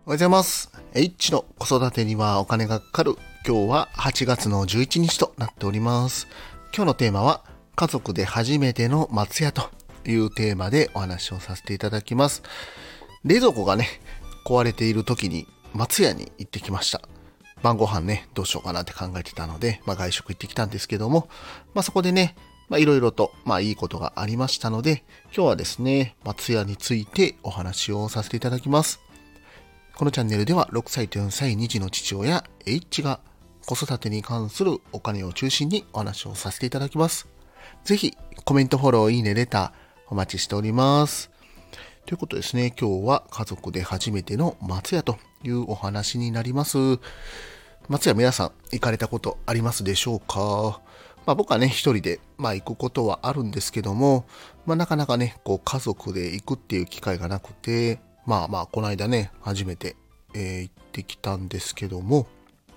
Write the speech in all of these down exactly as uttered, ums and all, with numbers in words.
おはようございます。H の子育てにはお金がかかる。今日ははちがつのじゅういちにちとなっております。今日のテーマは家族で初めての松屋というテーマでお話をさせていただきます。冷蔵庫がね、壊れている時に松屋に行ってきました。晩ご飯ね、どうしようかなって考えてたので、まあ、外食行ってきたんですけども、まあ、そこでね、まあいろいろと、まあいいことがありましたので、今日はですね、松屋についてお話をさせていただきます。このチャンネルではろくさいとよんさいに児の父親 H が子育てに関するお金を中心にお話をさせていただきます。ぜひコメント、フォロー、いいね、レターお待ちしております。ということですね、今日は家族で初めての松屋というお話になります。松屋皆さん行かれたことありますでしょうか？まあ僕はね一人でまあ行くことはあるんですけども、まあなかなかねこう家族で行くっていう機会がなくて、まあまあこの間ね初めて、えー行ってきたんですけども、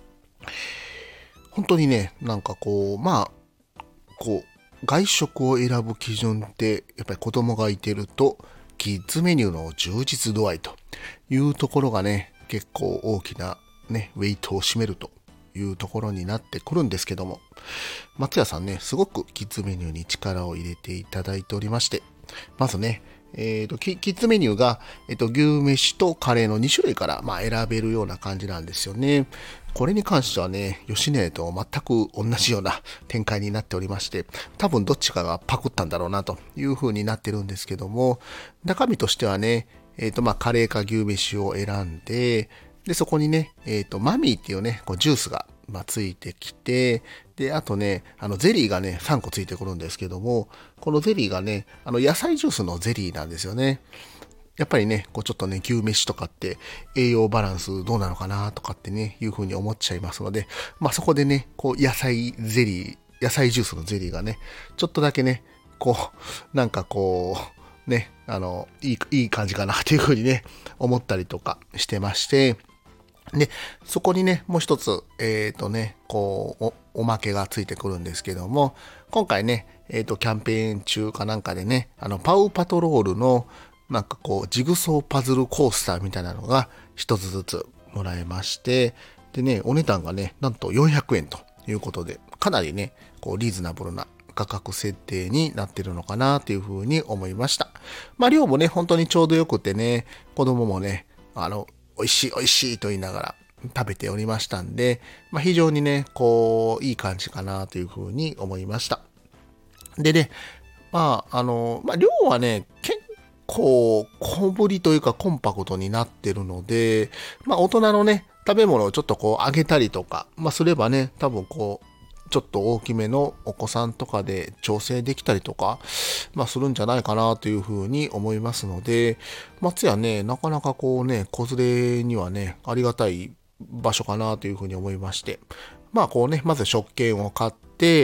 本当にねなんかこうまあこう外食を選ぶ基準ってやっぱり子供がいてるとキッズメニューの充実度合いというところがね結構大きなねウェイトを占めるというところになってくるんですけども、松屋さんねすごくキッズメニューに力を入れていただいておりまして、まずねえーと、キッズメニューが、えーと、牛飯とカレーのにしゅるいから、まあ、選べるような感じなんですよね。これに関してはね、吉野家と全く同じような展開になっておりまして、多分どっちかがパクったんだろうなという風になってるんですけども、中身としてはね、えーと、まあ、カレーか牛飯を選んで、で、そこにね、えーと、マミーっていうね、こうジュースが、まあ、ついてきて、で、あとね、あの、ゼリーがね、さんこついてくるんですけども、このゼリーがね、あの、野菜ジュースのゼリーなんですよね。やっぱりね、こうちょっとね、牛飯とかって栄養バランスどうなのかなとかってね、いう風に思っちゃいますので、まあそこでね、こう野菜ゼリー、野菜ジュースのゼリーがね、ちょっとだけね、こう、なんかこう、ね、あの、いい、いい感じかなっていう風にね、思ったりとかしてまして、で、そこにね、もう一つ、えっとね、こうお、おまけがついてくるんですけども、今回ね、えっと、キャンペーン中かなんかでね、あの、パウパトロールの、なんかこう、ジグソーパズルコースターみたいなのが一つずつもらえまして、でね、お値段がね、なんとよんひゃくえんということで、かなりね、こう、リーズナブルな価格設定になってるのかなというふうに思いました。まあ、量もね、本当にちょうどよくてね、子供もね、あの、美味しい美味しいと言いながら食べておりましたんで、まあ、非常にね、こう、いい感じかなというふうに思いました。でね、まあ、あの、まあ、量はね、結構小ぶりというかコンパクトになってるので、まあ、大人のね、食べ物をちょっとこう揚げたりとか、まあ、すればね、多分こう、ちょっと大きめのお子さんとかで調整できたりとか、まあするんじゃないかなというふうに思いますので、松屋ね、なかなかこうね、子連れにはね、ありがたい場所かなというふうに思いまして、まあこうね、まず食券を買って、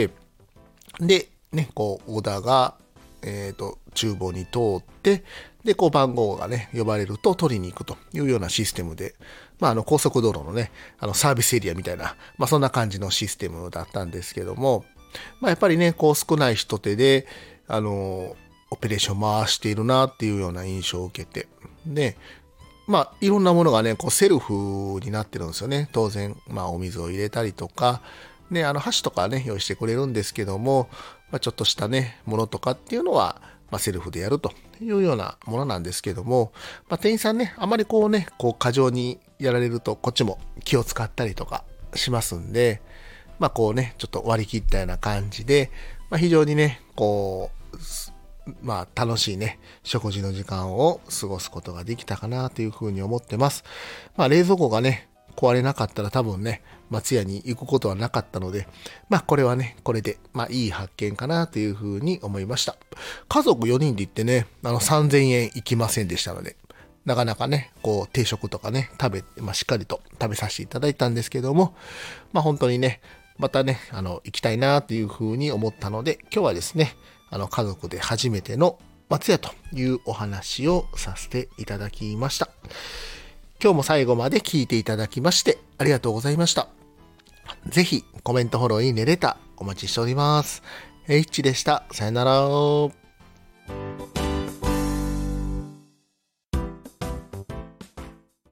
で、ね、こう、オーダーが、えっと、厨房に通って、で、こう番号がね、呼ばれると取りに行くというようなシステムで、まあ、あの、高速道路のね、あの、サービスエリアみたいな、まあ、そんな感じのシステムだったんですけども、まあ、やっぱりね、こう、少ない人手で、あの、オペレーション回しているなっていうような印象を受けて、で、まあ、いろんなものがね、こう、セルフになってるんですよね。当然、まあ、お水を入れたりとか、ね、あの、箸とかね、用意してくれるんですけども、まあ、ちょっとしたね、ものとかっていうのは、まあ、セルフでやるというようなものなんですけども、まあ、店員さんね、あまりこうね、こう過剰にやられると、こっちも気を使ったりとかしますんで、まあこうね、ちょっと割り切ったような感じで、まあ非常にね、こう、まあ楽しいね、食事の時間を過ごすことができたかなというふうに思ってます。まあ冷蔵庫がね、壊れなかったら多分ね、松屋に行くことはなかったので、まあこれはね、これで、まあいい発見かなというふうに思いました。家族よにんで行ってね、あのさんぜんえんいきませんでしたので、なかなかね、こう定食とかね、食べ、まあしっかりと食べさせていただいたんですけども、まあ本当にね、またね、あの、行きたいなというふうに思ったので、今日はですね、あの家族で初めての松屋というお話をさせていただきました。今日も最後まで聞いていただきましてありがとうございました。ぜひコメント、フォロー、いいね、レターお待ちしております。H でした。さよなら。